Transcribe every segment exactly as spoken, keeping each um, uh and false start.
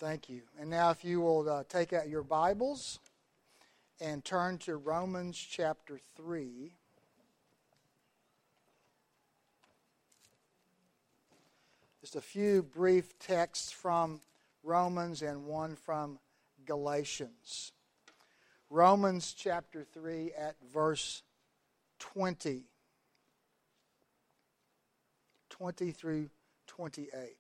Thank you. And now if you will uh, take out your Bibles and turn to Romans chapter three. Just a few brief texts from Romans and one from Galatians. Romans chapter three at verse twenty. twenty through twenty-eight.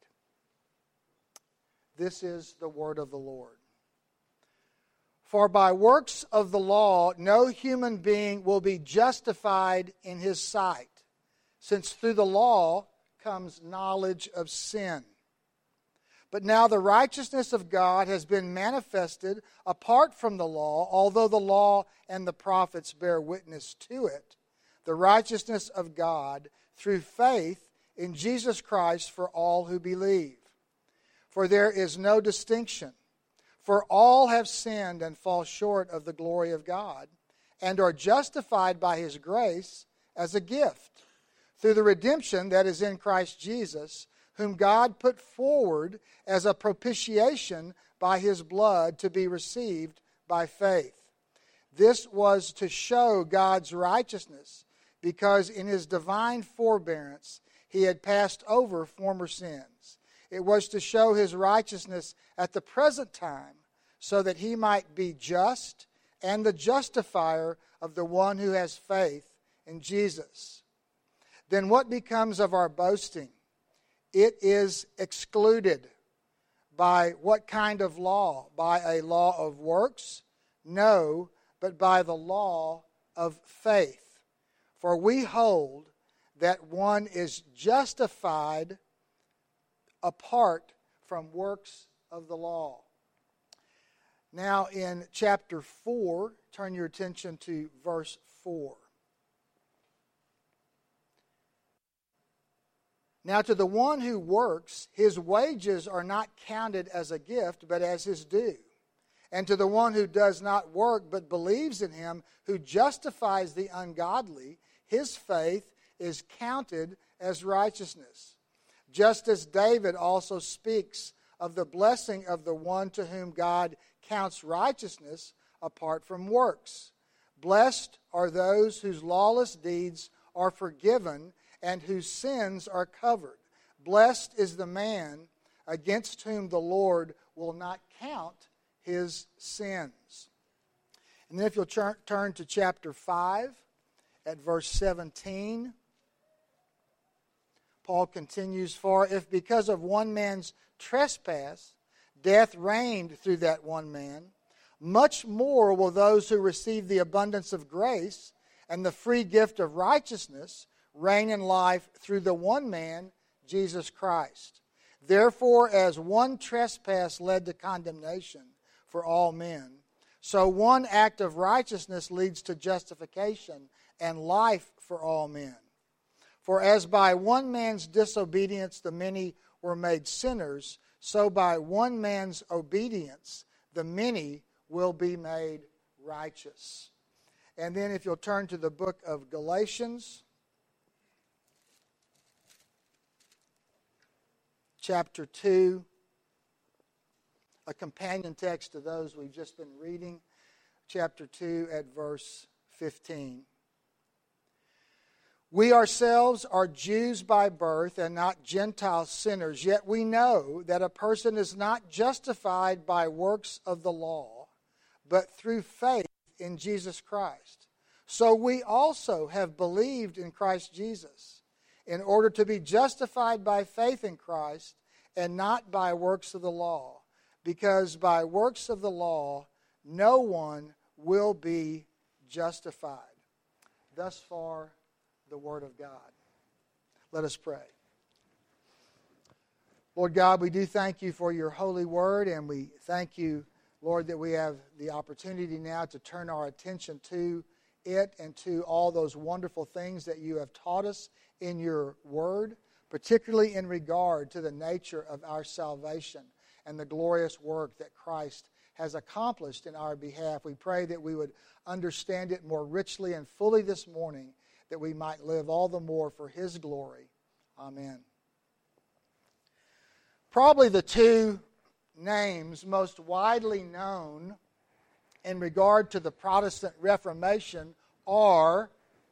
This is the word of the Lord. For by works of the law no human being will be justified in his sight, since through the law comes knowledge of sin. But now the righteousness of God has been manifested apart from the law, although the law and the prophets bear witness to it. The righteousness of God through faith in Jesus Christ for all who believe. For there is no distinction, for all have sinned and fall short of the glory of God, and are justified by His grace as a gift, through the redemption that is in Christ Jesus, whom God put forward as a propitiation by His blood to be received by faith. This was to show God's righteousness, because in His divine forbearance He had passed over former sins. It was to show His righteousness at the present time, so that He might be just and the justifier of the one who has faith in Jesus. Then what becomes of our boasting? It is excluded. By what kind of law? By a law of works? No, but by the law of faith. For we hold that one is justified apart from works of the law. Now in chapter four, turn your attention to verse four. Now to the one who works, his wages are not counted as a gift, but as his due. And to the one who does not work, but believes in Him who justifies the ungodly, his faith is counted as righteousness. Just as David also speaks of the blessing of the one to whom God counts righteousness apart from works. Blessed are those whose lawless deeds are forgiven and whose sins are covered. Blessed is the man against whom the Lord will not count his sins. And then if you'll turn, turn to chapter five at verse seventeen. Paul continues, for if because of one man's trespass death reigned through that one man, much more will those who receive the abundance of grace and the free gift of righteousness reign in life through the one man, Jesus Christ. Therefore, as one trespass led to condemnation for all men, so one act of righteousness leads to justification and life for all men. For as by one man's disobedience the many were made sinners, so by one man's obedience the many will be made righteous. And then if you'll turn to the book of Galatians, chapter two, a companion text to those we've just been reading, chapter two at verse fifteen. We ourselves are Jews by birth and not Gentile sinners, yet we know that a person is not justified by works of the law, but through faith in Jesus Christ. So we also have believed in Christ Jesus, in order to be justified by faith in Christ and not by works of the law, because by works of the law no one will be justified. Thus far, the Word of God. Let us pray. Lord God, we do thank You for Your holy word, and we thank You, Lord, that we have the opportunity now to turn our attention to it and to all those wonderful things that You have taught us in Your word, particularly in regard to the nature of our salvation and the glorious work that Christ has accomplished in our behalf. We pray that we would understand it more richly and fully this morning, that we might live all the more for His glory. Amen. Probably the two names most widely known in regard to the Protestant Reformation are,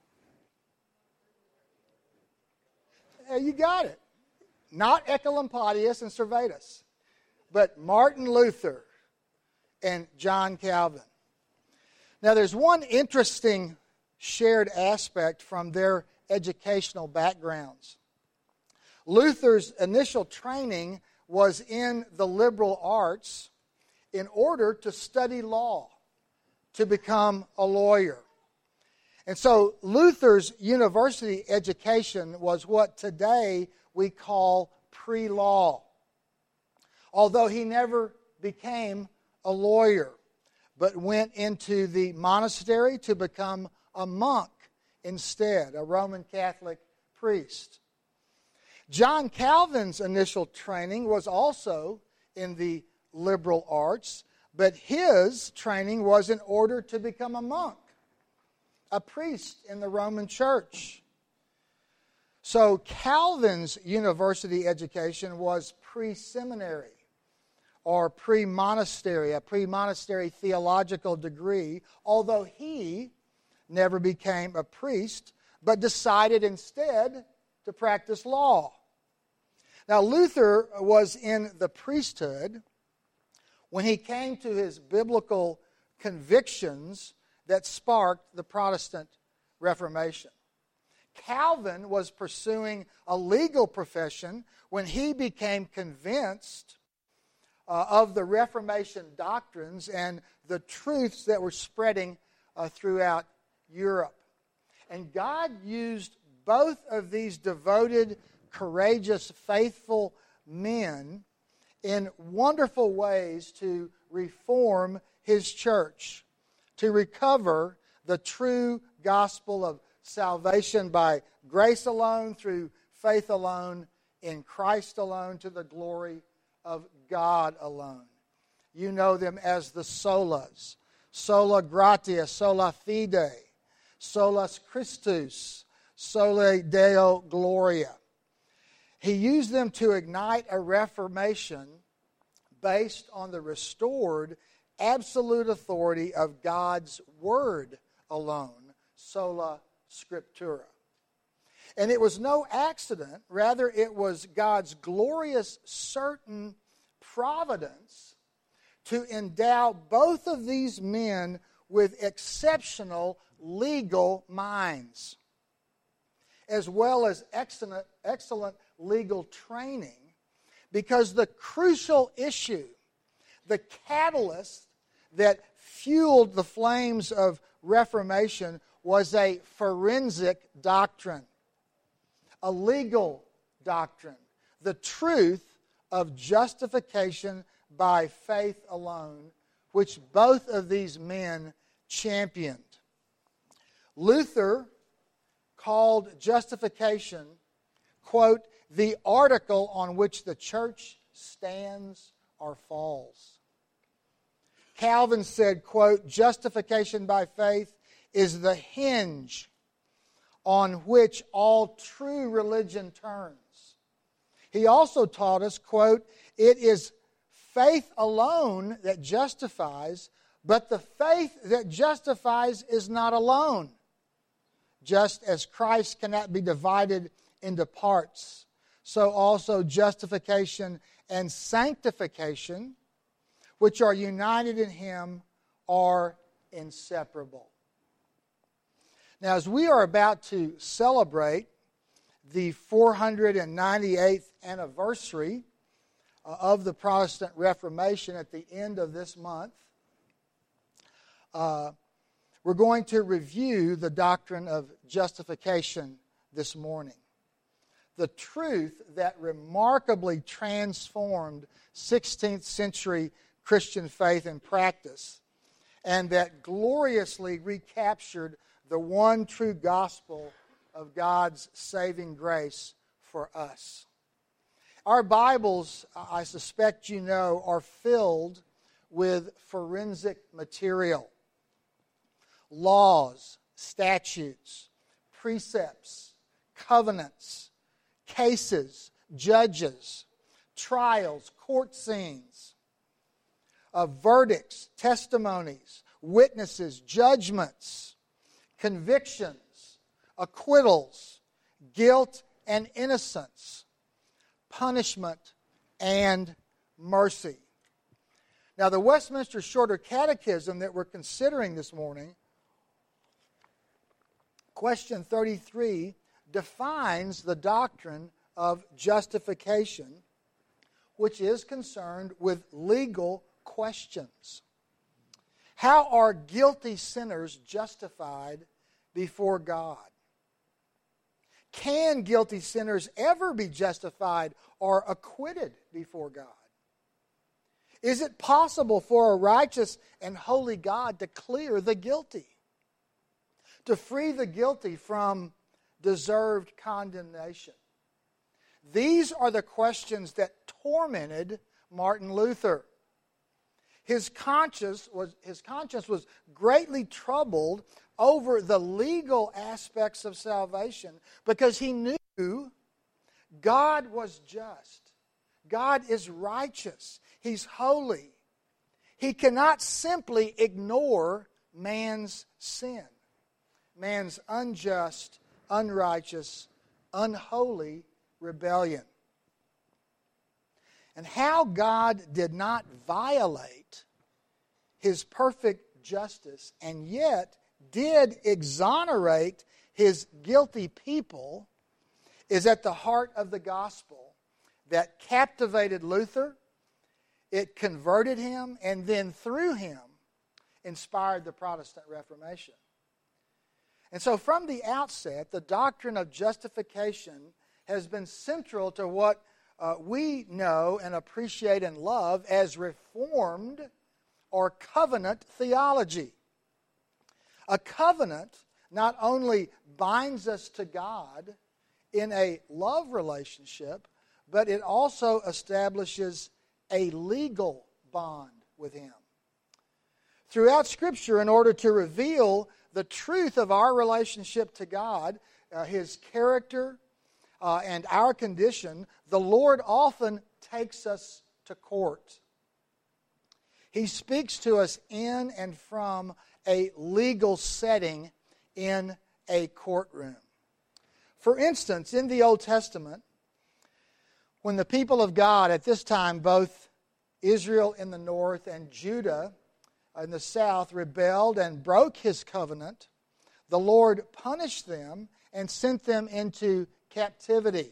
you got it, not Ecolampadius and Servetus, but Martin Luther and John Calvin. Now, there's one interesting shared aspect from their educational backgrounds. Luther's initial training was in the liberal arts in order to study law, to become a lawyer. And so Luther's university education was what today we call pre-law, although he never became a lawyer, but went into the monastery to become a monk instead, a Roman Catholic priest. John Calvin's initial training was also in the liberal arts, but his training was in order to become a monk, a priest in the Roman Church. So Calvin's university education was pre-seminary or pre-monastery, a pre-monastery theological degree, although he never became a priest, but decided instead to practice law. Now, Luther was in the priesthood when he came to his biblical convictions that sparked the Protestant Reformation. Calvin was pursuing a legal profession when he became convinced uh, of the Reformation doctrines and the truths that were spreading uh, throughout Europe. And God used both of these devoted, courageous, faithful men in wonderful ways to reform His church, to recover the true gospel of salvation by grace alone, through faith alone, in Christ alone, to the glory of God alone. You know them as the solas: sola gratia, sola fide, solus Christus, soli Deo gloria. He used them to ignite a reformation based on the restored absolute authority of God's Word alone, sola scriptura. And it was no accident, rather it was God's glorious, certain providence to endow both of these men with exceptional legal minds, as well as excellent, excellent legal training, because the crucial issue, the catalyst that fueled the flames of Reformation, was a forensic doctrine, a legal doctrine, the truth of justification by faith alone, which both of these men championed. Luther called justification, quote, the article on which the church stands or falls. Calvin said, quote, justification by faith is the hinge on which all true religion turns. He also taught us, quote, it is faith alone that justifies, but the faith that justifies is not alone. Just as Christ cannot be divided into parts, so also justification and sanctification, which are united in Him, are inseparable. Now, as we are about to celebrate the four hundred ninety-eighth anniversary of the Protestant Reformation at the end of this month, uh, we're going to review the doctrine of justification this morning. The truth that remarkably transformed sixteenth century Christian faith and practice, and that gloriously recaptured the one true gospel of God's saving grace for us. Our Bibles, I suspect you know, are filled with forensic material. Laws, statutes, precepts, covenants, cases, judges, trials, court scenes. of verdicts, testimonies, witnesses, judgments, convictions, acquittals, guilt and innocence, punishment and mercy. Now, the Westminster Shorter Catechism that we're considering this morning, question thirty-three, defines the doctrine of justification, which is concerned with legal questions. How are guilty sinners justified before God? Can guilty sinners ever be justified or acquitted before God? Is it possible for a righteous and holy God to clear the guilty, to free the guilty from deserved condemnation? These are the questions that tormented Martin Luther. His conscience was, his conscience was greatly troubled over the legal aspects of salvation because he knew God was just. God is righteous. He's holy. He cannot simply ignore man's sin, man's unjust, unrighteous, unholy rebellion. And how God did not violate His perfect justice and yet did exonerate His guilty people is at the heart of the gospel that captivated Luther, it converted him, and then through him inspired the Protestant Reformation. And so from the outset, the doctrine of justification has been central to what uh, we know and appreciate and love as Reformed or covenant theology. A covenant not only binds us to God in a love relationship, but it also establishes a legal bond with Him. Throughout Scripture, in order to reveal the truth of our relationship to God, uh, His character, uh, and our condition, the Lord often takes us to court. He speaks to us in and from a legal setting in a courtroom. For instance, in the Old Testament, when the people of God at this time, both Israel in the north and Judah in the south, rebelled and broke His covenant, the Lord punished them and sent them into captivity.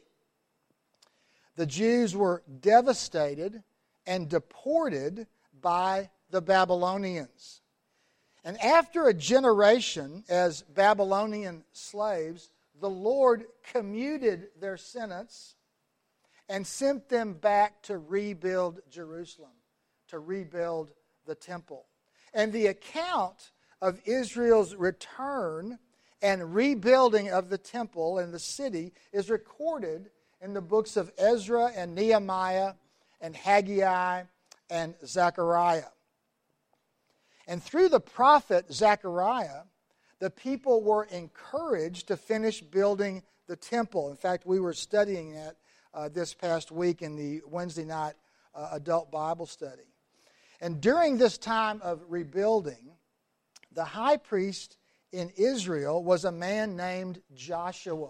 The Jews were devastated and deported by the Babylonians. And after a generation as Babylonian slaves, the Lord commuted their sentence and sent them back to rebuild Jerusalem, to rebuild the temple. And the account of Israel's return and rebuilding of the temple and the city is recorded in the books of Ezra and Nehemiah and Haggai and Zechariah. And through the prophet Zechariah, the people were encouraged to finish building the temple. In fact, we were studying that uh, this past week in the Wednesday night uh, adult Bible study. And during this time of rebuilding, the high priest in Israel was a man named Joshua.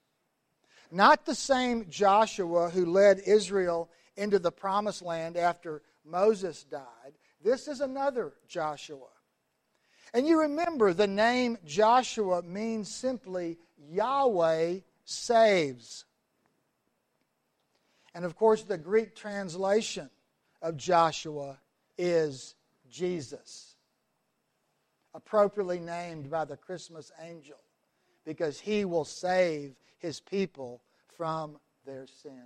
Not the same Joshua who led Israel into the promised land after Moses died. This is another Joshua. And you remember the name Joshua means simply Yahweh saves. And of course the Greek translation of Joshua is Jesus, appropriately named by the Christmas angel, because He will save His people from their sins.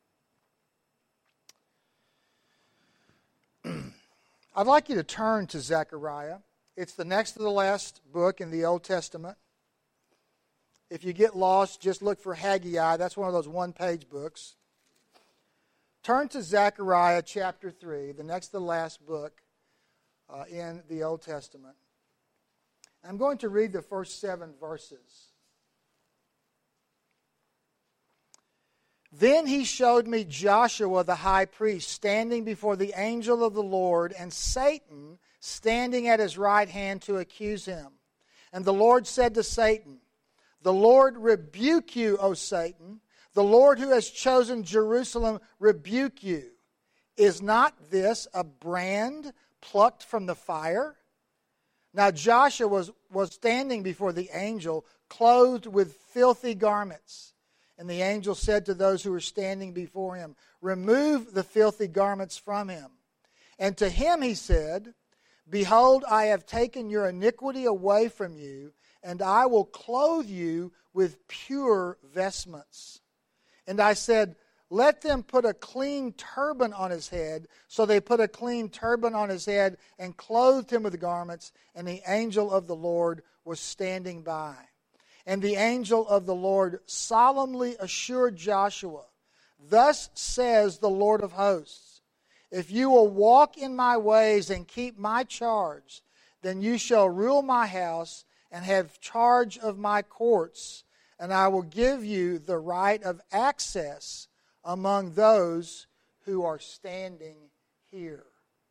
I'd like you to turn to Zechariah. It's the next to the last book in the Old Testament. If you get lost, just look for Haggai. That's one of those one-page books. Turn to Zechariah chapter three, the next to the last book uh, in the Old Testament. I'm going to read the first seven verses. Then he showed me Joshua the high priest standing before the angel of the Lord, and Satan standing at his right hand to accuse him. And the Lord said to Satan, "The Lord rebuke you, O Satan. The Lord who has chosen Jerusalem rebuke you. Is not this a brand plucked from the fire?" Now Joshua was, was standing before the angel, clothed with filthy garments. And the angel said to those who were standing before him, "Remove the filthy garments from him." And to him he said, "Behold, I have taken your iniquity away from you, and I will clothe you with pure vestments." And I said, "Let them put a clean turban on his head." So they put a clean turban on his head and clothed him with garments, and the angel of the Lord was standing by. And the angel of the Lord solemnly assured Joshua, "Thus says the Lord of hosts, if you will walk in my ways and keep my charge, then you shall rule my house and have charge of my courts, and I will give you the right of access among those who are standing here."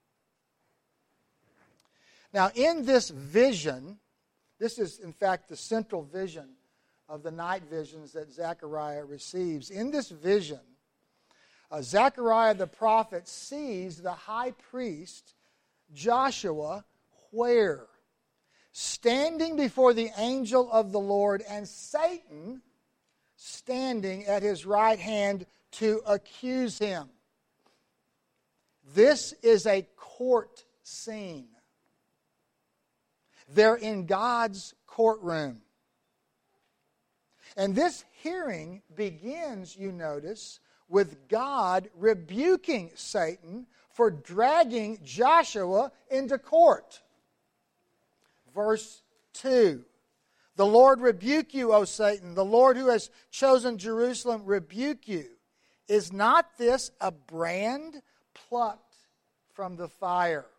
Now, in this vision, this is, in fact, the central vision of the night visions that Zechariah receives. In this vision, uh, Zechariah the prophet sees the high priest, Joshua, where? Standing before the angel of the Lord, and Satan standing at his right hand to accuse him. This is a court scene. They're in God's courtroom. And this hearing begins, you notice, with God rebuking Satan for dragging Joshua into court. Verse two. "The Lord rebuke you, O Satan. The Lord who has chosen Jerusalem rebuke you. Is not this a brand plucked from the fire?"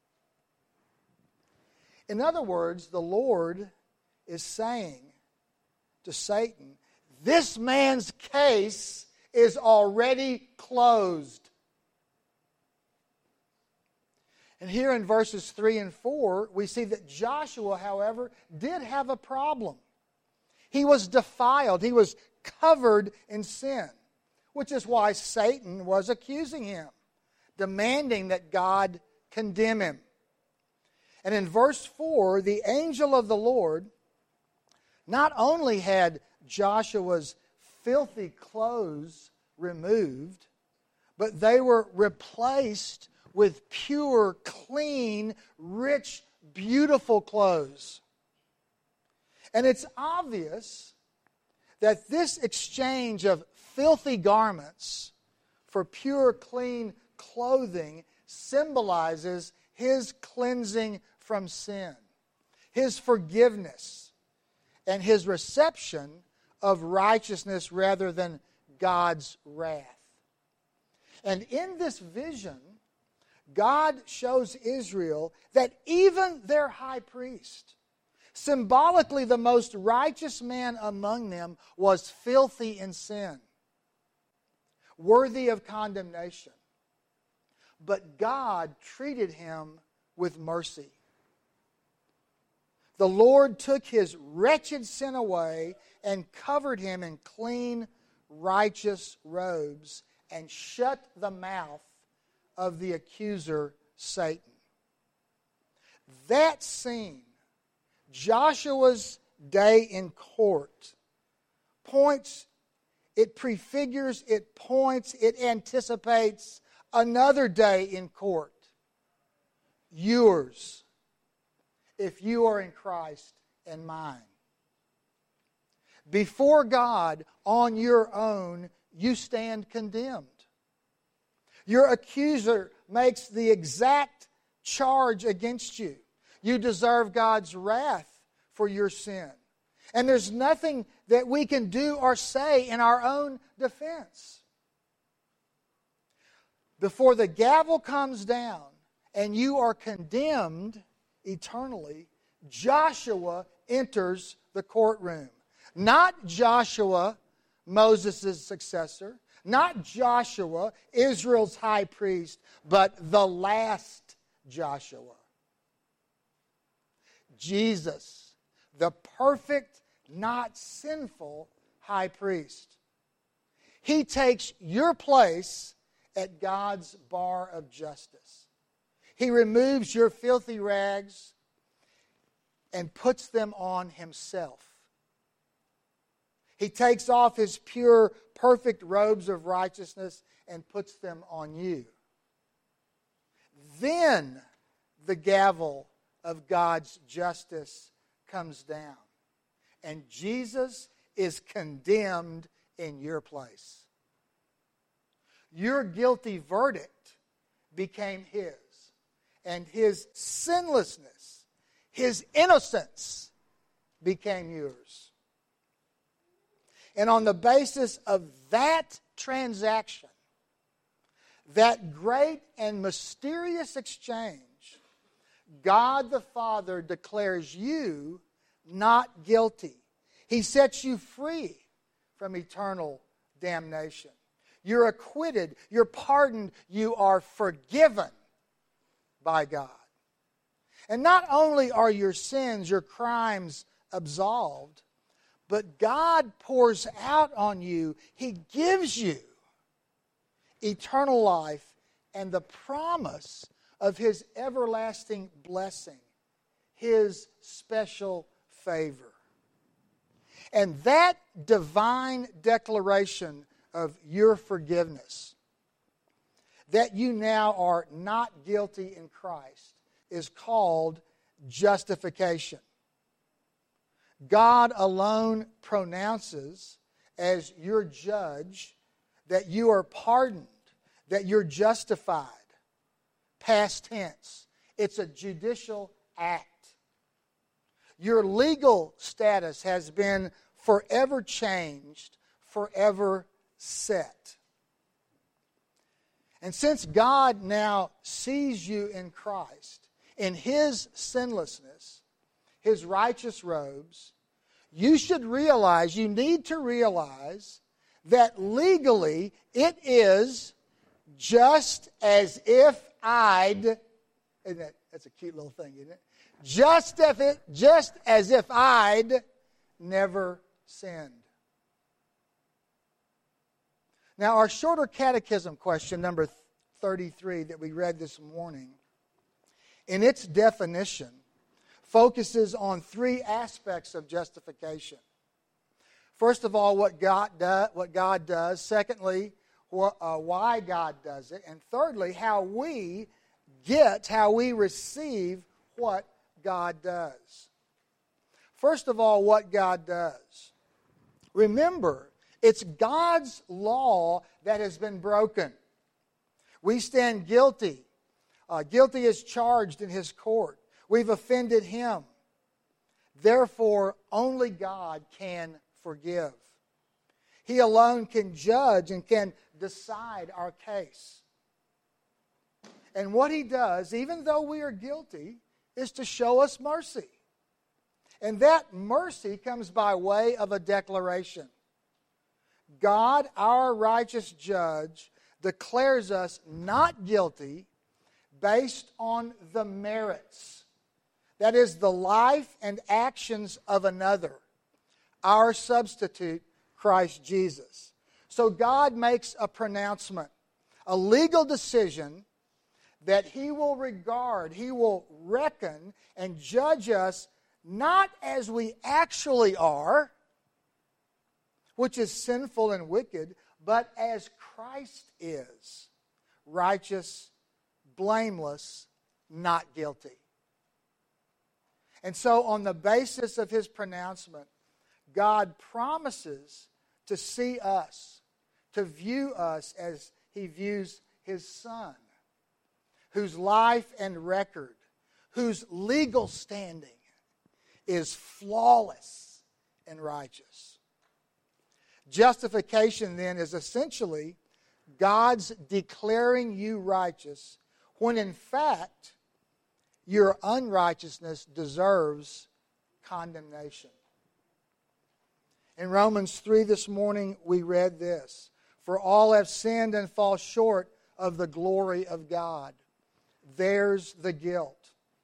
In other words, the Lord is saying to Satan, this man's case is already closed. And here in verses three and four, we see that Joshua, however, did have a problem. He was defiled. He was covered in sin, which is why Satan was accusing him, demanding that God condemn him. And in verse four, the angel of the Lord not only had Joshua's filthy clothes removed, but they were replaced with pure, clean, rich, beautiful clothes. And it's obvious that this exchange of filthy garments for pure, clean clothing symbolizes His cleansing from sin, His forgiveness, and His reception of righteousness rather than God's wrath. And in this vision, God shows Israel that even their high priest, symbolically the most righteous man among them, was filthy in sin, worthy of condemnation. But God treated him with mercy. The Lord took his wretched sin away and covered him in clean, righteous robes and shut the mouth of the accuser, Satan. That scene, Joshua's day in court, points, it prefigures, it points, it anticipates another day in court. Yours, if you are in Christ, and mine. Before God, on your own, you stand condemned. Your accuser makes the exact charge against you. You deserve God's wrath for your sin. And there's nothing that we can do or say in our own defense. Before the gavel comes down and you are condemned eternally, Joshua enters the courtroom. Not Joshua, Moses' successor. Not Joshua, Israel's high priest, but the last Joshua. Jesus, the perfect, not sinful high priest. He takes your place at God's bar of justice. He removes your filthy rags and puts them on himself. He takes off his pure, perfect robes of righteousness and puts them on you. Then the gavel of God's justice comes down, and Jesus is condemned in your place. Your guilty verdict became his, and his sinlessness, his innocence became yours. And on the basis of that transaction, that great and mysterious exchange, God the Father declares you not guilty. He sets you free from eternal damnation. You're acquitted. You're pardoned. You are forgiven by God. And not only are your sins, your crimes absolved, but God pours out on you, He gives you eternal life and the promise of His everlasting blessing, His special favor. And that divine declaration of your forgiveness, that you now are not guilty in Christ, is called justification. God alone pronounces as your judge that you are pardoned, that you're justified. Past tense. It's a judicial act. Your legal status has been forever changed, forever set. And since God now sees you in Christ, in His sinlessness, His righteous robes, you should realize, you need to realize that legally it is just as if I'd, isn't that, that's a cute little thing, isn't it? Just if it, just as if I'd never sinned. Now, our shorter catechism question, number thirty-three, that we read this morning, in its definition, focuses on three aspects of justification. First of all, what God, do, what God does. Secondly, wh- uh, why God does it. And thirdly, how we get, how we receive what God does. First of all, what God does. Remember, it's God's law that has been broken. We stand guilty. Uh, guilty as charged in His court. We've offended Him. Therefore, only God can forgive. He alone can judge and can decide our case. And what He does, even though we are guilty, is to show us mercy. And that mercy comes by way of a declaration. God, our righteous judge, declares us not guilty based on the merits. That is, the life and actions of another, our substitute, Christ Jesus. So God makes a pronouncement, a legal decision that He will regard, He will reckon and judge us not as we actually are, which is sinful and wicked, but as Christ is, righteous, blameless, not guilty. And so on the basis of His pronouncement, God promises to see us, to view us as He views His Son, whose life and record, whose legal standing is flawless and righteous. Justification, then, is essentially God's declaring you righteous when, in fact, your unrighteousness deserves condemnation. In Romans three this morning, we read this: For all have sinned and fall short of the glory of God. There's the guilt.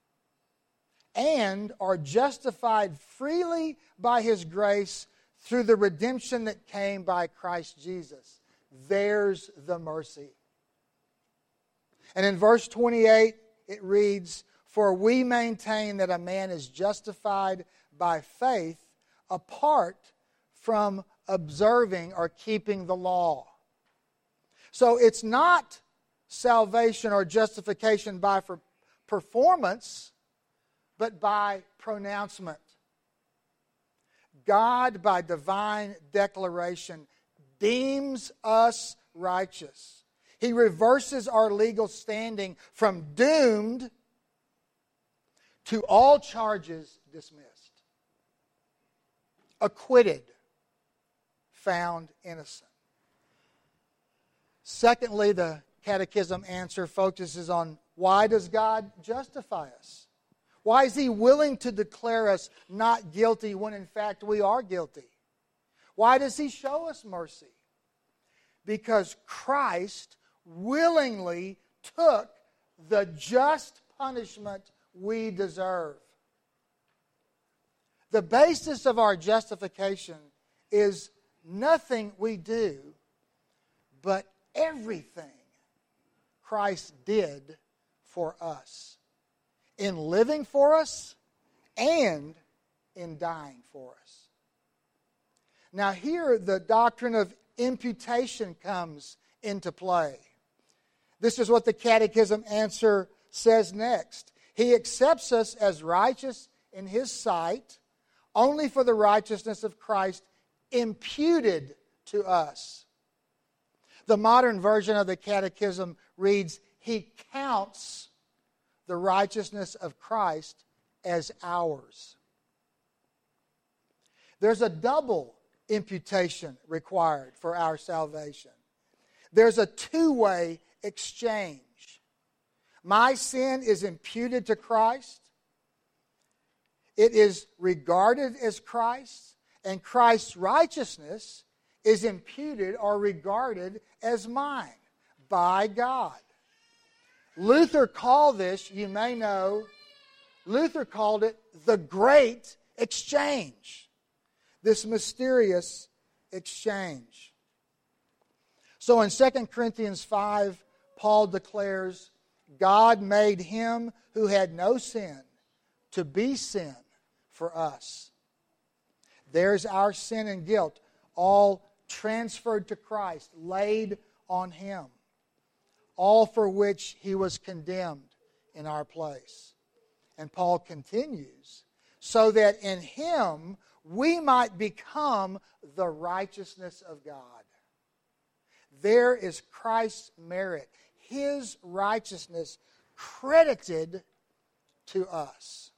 And are justified freely by His grace through the redemption that came by Christ Jesus. There's the mercy. And in verse twenty-eight, it reads, For we maintain that a man is justified by faith apart from observing or keeping the law. So it's not salvation or justification by performance, but by pronouncement. God, by divine declaration, deems us righteous. He reverses our legal standing from doomed to all charges dismissed, acquitted, found innocent. Secondly, the Catechism answer focuses on why does God justify us? Why is He willing to declare us not guilty when in fact we are guilty? Why does He show us mercy? Because Christ willingly took the just punishment we deserve. The basis of our justification is nothing we do, but everything Christ did for us, in living for us and in dying for us. Now here the doctrine of imputation comes into play. This is what the Catechism answer says next. He accepts us as righteous in His sight only for the righteousness of Christ imputed to us. The modern version of the Catechism reads, He counts the righteousness of Christ as ours. There's a double imputation required for our salvation. There's a two-way exchange. My sin is imputed to Christ. It is regarded as Christ's, and Christ's righteousness is imputed or regarded as mine by God. Luther called this, you may know, Luther called it the great exchange. This mysterious exchange. So in Second Corinthians five, Paul declares, God made Him who had no sin to be sin for us. There's our sin and guilt, all transferred to Christ, laid on Him, all for which He was condemned in our place. And Paul continues, so that in Him we might become the righteousness of God. There is Christ's merit, His righteousness credited to us.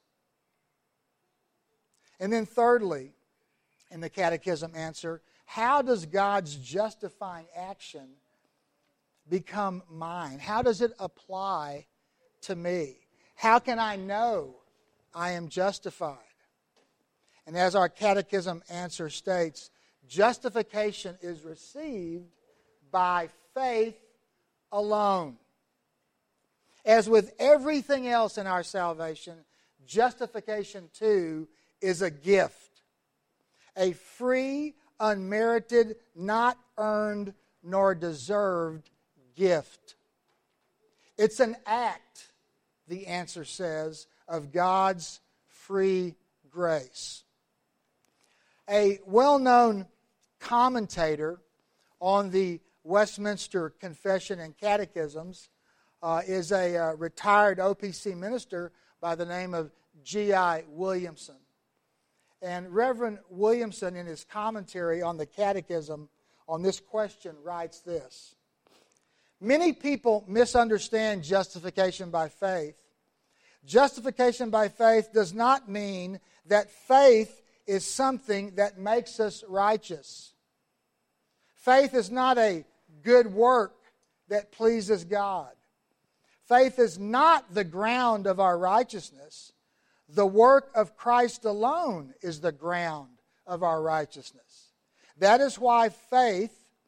And then thirdly, in the Catechism answer, how does God's justifying action become mine? How does it apply to me? How can I know I am justified? And as our Catechism answer states, justification is received by faith alone. As with everything else in our salvation, justification too is a gift. A free, unmerited, not earned nor deserved gift. It's an act, the answer says, of God's free grace. A well-known commentator on the Westminster Confession and Catechisms uh, is a uh, retired O P C minister by the name of G I Williamson. And Reverend Williamson, in his commentary on the Catechism on this question, writes this: many people misunderstand justification by faith. Justification by faith does not mean that faith is something that makes us righteous. Faith is not a good work that pleases God. Faith is not the ground of our righteousness. The work of Christ alone is the ground of our righteousness. That is why faith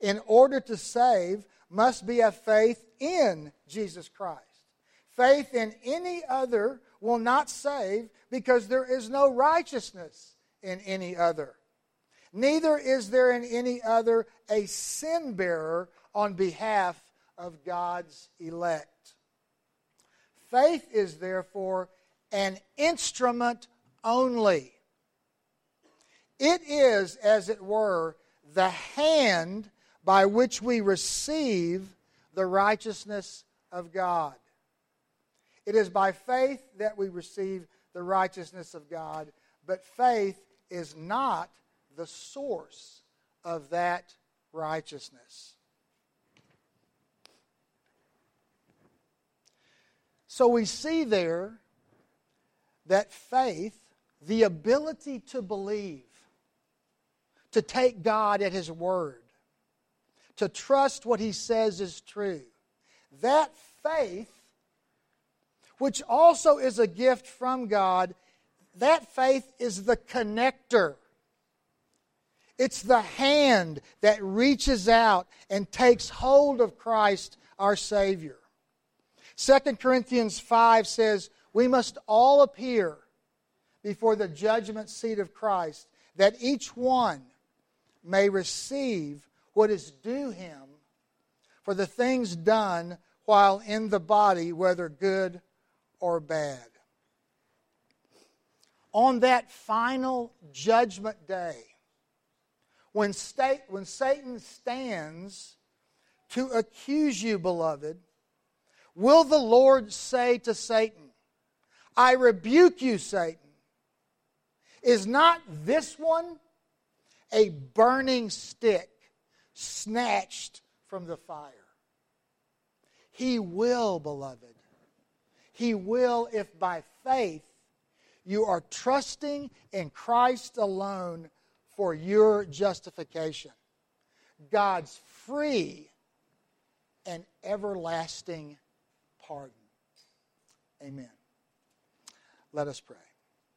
in order to save must be a faith in Jesus Christ. Faith in any other will not save, because there is no righteousness in any other. Neither is there in any other a sin bearer on behalf of God's elect. Faith is therefore an instrument only. It is, as it were, the hand by which we receive the righteousness of God. It is by faith that we receive the righteousness of God, but faith is not the source of that righteousness. So we see there that faith, the ability to believe, to take God at His word, to trust what He says is true, that faith, which also is a gift from God, that faith is the connector. It's the hand that reaches out and takes hold of Christ our Savior. Second Corinthians five says, we must all appear before the judgment seat of Christ, that each one may receive what is due him for the things done while in the body, whether good or bad. On that final judgment day, when, state, when Satan stands to accuse you, beloved, will the Lord say to Satan, I rebuke you, Satan? Is not this one a burning stick snatched from the fire? He will, beloved. He will if by faith you are trusting in Christ alone for your justification. God's free and everlasting pardon. Amen. Let us pray.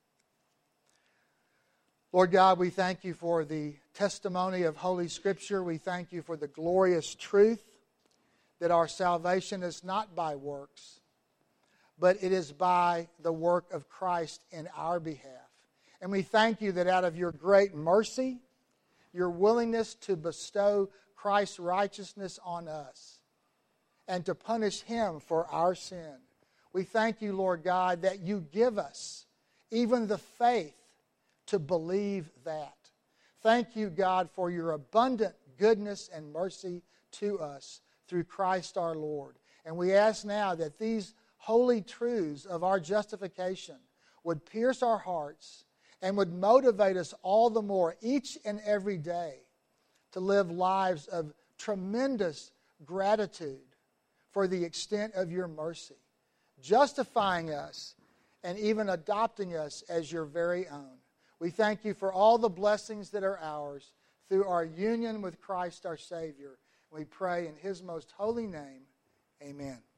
Lord God, we thank you for the testimony of Holy Scripture. We thank you for the glorious truth that our salvation is not by works, but it is by the work of Christ in our behalf. And we thank you that out of your great mercy, your willingness to bestow Christ's righteousness on us and to punish Him for our sin, we thank you, Lord God, that you give us even the faith to believe that. Thank you, God, for your abundant goodness and mercy to us through Christ our Lord. And we ask now that these holy truths of our justification would pierce our hearts and would motivate us all the more each and every day to live lives of tremendous gratitude for the extent of your mercy, justifying us and even adopting us as your very own. We thank you for all the blessings that are ours through our union with Christ our Savior. We pray in His most holy name, amen.